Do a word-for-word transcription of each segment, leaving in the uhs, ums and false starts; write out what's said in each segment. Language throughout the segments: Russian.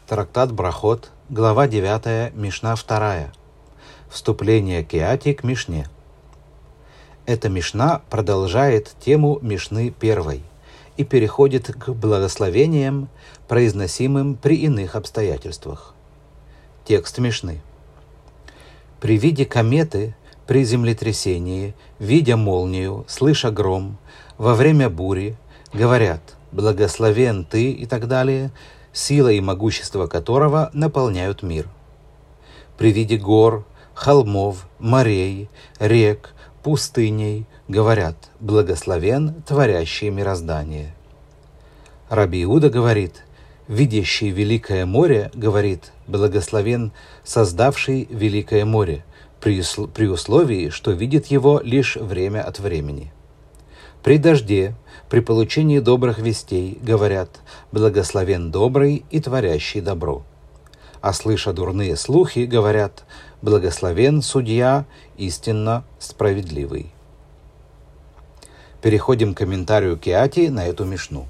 Трактат Брахот, глава девятая, Мишна вторая. Вступление Кеати к Мишне. Эта Мишна продолжает тему Мишны первой и переходит к благословениям, произносимым при иных обстоятельствах. Текст Мишны. При виде кометы, при землетрясении, видя молнию, слыша гром, во время бури, говорят «благословен ты» и так далее, сила и могущество которого наполняют мир. При виде гор, холмов, морей, рек, пустыней говорят «благословен творящий мироздание». Раби Иуда говорит, видящий великое море говорит «благословен создавший великое море», при, при условии, что видит его лишь время от времени. При дожде, при получении добрых вестей, говорят «благословен добрый и творящий добро». А слыша дурные слухи, говорят «благословен судья, истинно справедливый». Переходим к комментарию Кеати на эту Мишну.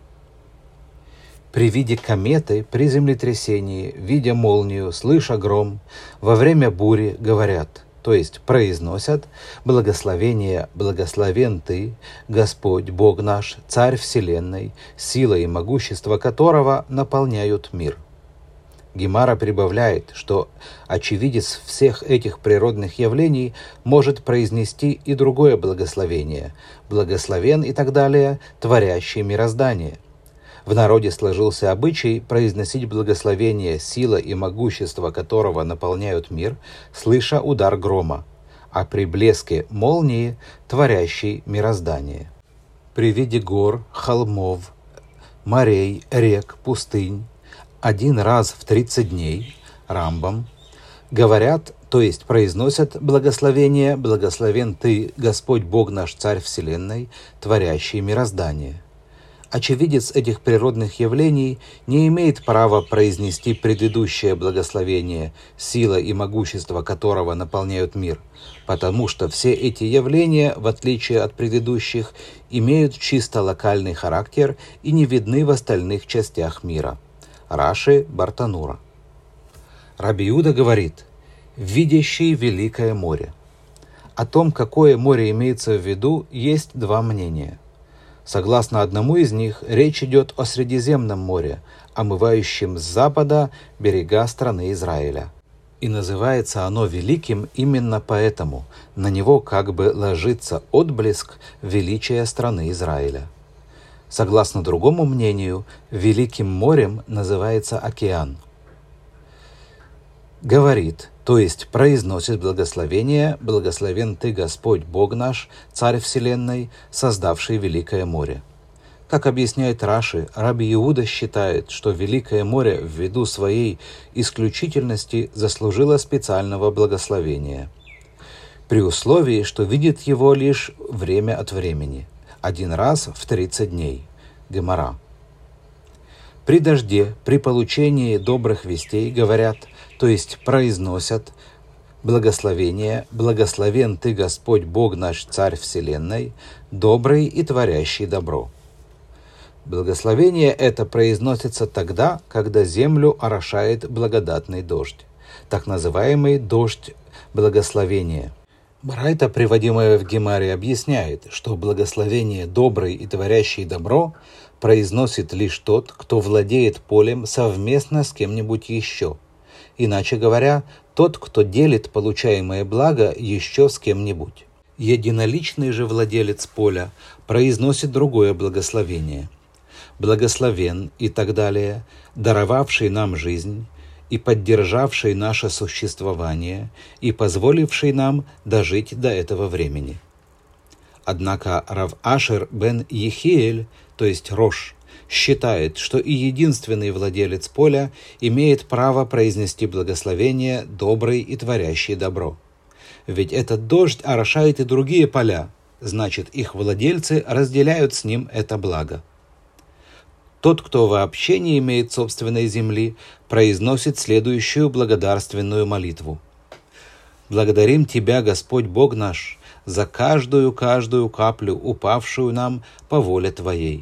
При виде кометы, при землетрясении, видя молнию, слыша гром, во время бури говорят, то есть произносят «благословение, благословен Ты, Господь, Бог наш, Царь Вселенной, сила и могущество которого наполняют мир». Гемара прибавляет, что очевидец всех этих природных явлений может произнести и другое благословение «благословен» и так далее, творящий мироздание. В народе сложился обычай произносить благословение, сила и могущество которого наполняют мир, слыша удар грома, а при блеске молнии творящий мироздание. При виде гор, холмов, морей, рек, пустынь один раз в тридцать дней, Рамбам, говорят, то есть произносят благословение «Благословен Ты, Господь Бог наш, Царь Вселенной, творящий мироздание». Очевидец этих природных явлений не имеет права произнести предыдущее благословение, сила и могущество которого наполняют мир, потому что все эти явления, в отличие от предыдущих, имеют чисто локальный характер и не видны в остальных частях мира. Раши Бартанура. Раби Иуда говорит «видящий великое море». О том, какое море имеется в виду, есть два мнения. Согласно одному из них, речь идет о Средиземном море, омывающем с запада берега страны Израиля. И называется оно великим именно поэтому, на него как бы ложится отблеск величия страны Израиля. Согласно другому мнению, Великим морем называется океан. Говорит, то есть произносит благословение «Благословен Ты, Господь, Бог наш, Царь Вселенной, создавший Великое море». Как объясняет Раши, Раби Иуда считает, что Великое море ввиду своей исключительности заслужило специального благословения, при условии, что видит его лишь время от времени, один раз в тридцать дней. Гемара. При дожде, при получении добрых вестей говорят, то есть произносят благословение «Благословен Ты, Господь, Бог наш, Царь Вселенной, добрый и творящий добро». Благословение это произносится тогда, когда землю орошает благодатный дождь, так называемый дождь благословения. Барайта, приводимая в Гемаре, объясняет, что благословение «добрый и творящий добро» произносит лишь тот, кто владеет полем совместно с кем-нибудь еще. Иначе говоря, тот, кто делит получаемое благо еще с кем-нибудь. Единоличный же владелец поля произносит другое благословение. «Благословен» и так далее, даровавший нам жизнь и поддержавший наше существование и позволивший нам дожить до этого времени. Однако Рав Ашер бен Ехиэль, то есть Рош, считает, что и единственный владелец поля имеет право произнести благословение «добрый и творящий добро». Ведь этот дождь орошает и другие поля, значит, их владельцы разделяют с ним это благо. Тот, кто вообще не имеет собственной земли, произносит следующую благодарственную молитву. «Благодарим Тебя, Господь Бог наш, за каждую-каждую каплю, упавшую нам по воле Твоей».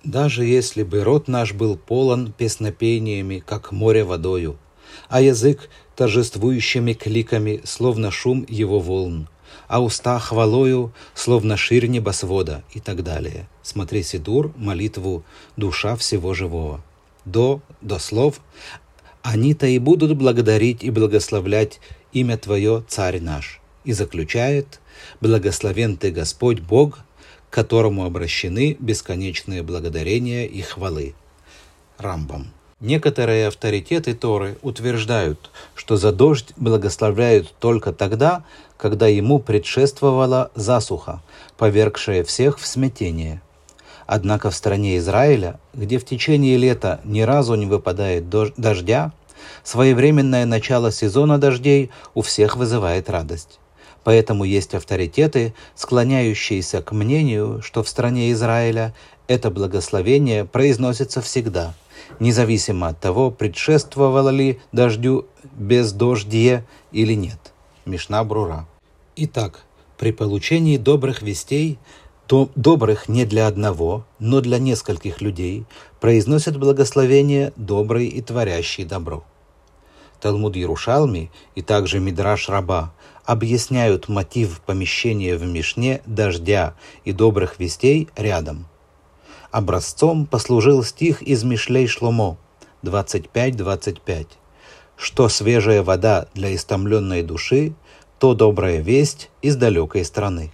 Даже если бы рот наш был полон песнопениями, как море водою, а язык торжествующими кликами, словно шум его волн, а уста хвалою, словно ширь небосвода, и так далее. Смотри Сидур, молитву «Душа всего живого». До, до слов «Они-то и будут благодарить и благословлять имя Твое, Царь наш». И заключает «Благословен Ты, Господь Бог, к которому обращены бесконечные благодарения и хвалы». Рамбам. Некоторые авторитеты Торы утверждают, что за дождь благословляют только тогда, когда ему предшествовала засуха, повергшая всех в смятение. Однако в стране Израиля, где в течение лета ни разу не выпадает дождя, своевременное начало сезона дождей у всех вызывает радость. Поэтому есть авторитеты, склоняющиеся к мнению, что в стране Израиля это благословение произносится всегда, независимо от того, предшествовало ли дождю бездождье или нет. Мишна Брура. Итак, при получении добрых вестей, то добрых не для одного, но для нескольких людей, произносят благословение добрый и творящий добро. Талмуд Ярушалми и также Мидраш Раба объясняют мотив помещения в Мишне дождя и добрых вестей рядом. Образцом послужил стих из Мишлей Шломо двадцать пять двадцать пять. «Что свежая вода для истомленной души, то добрая весть из далекой страны».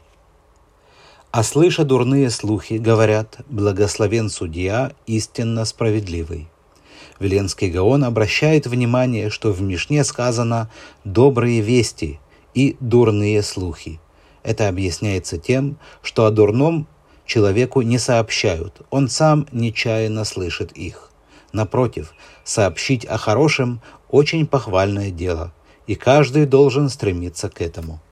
А слыша дурные слухи, говорят: «Благословен судья, истинно справедливый». Виленский Гаон обращает внимание, что в Мишне сказано «добрые вести» и «дурные слухи». Это объясняется тем, что о дурном человеку не сообщают, он сам нечаянно слышит их. Напротив, сообщить о хорошем – очень похвальное дело, и каждый должен стремиться к этому.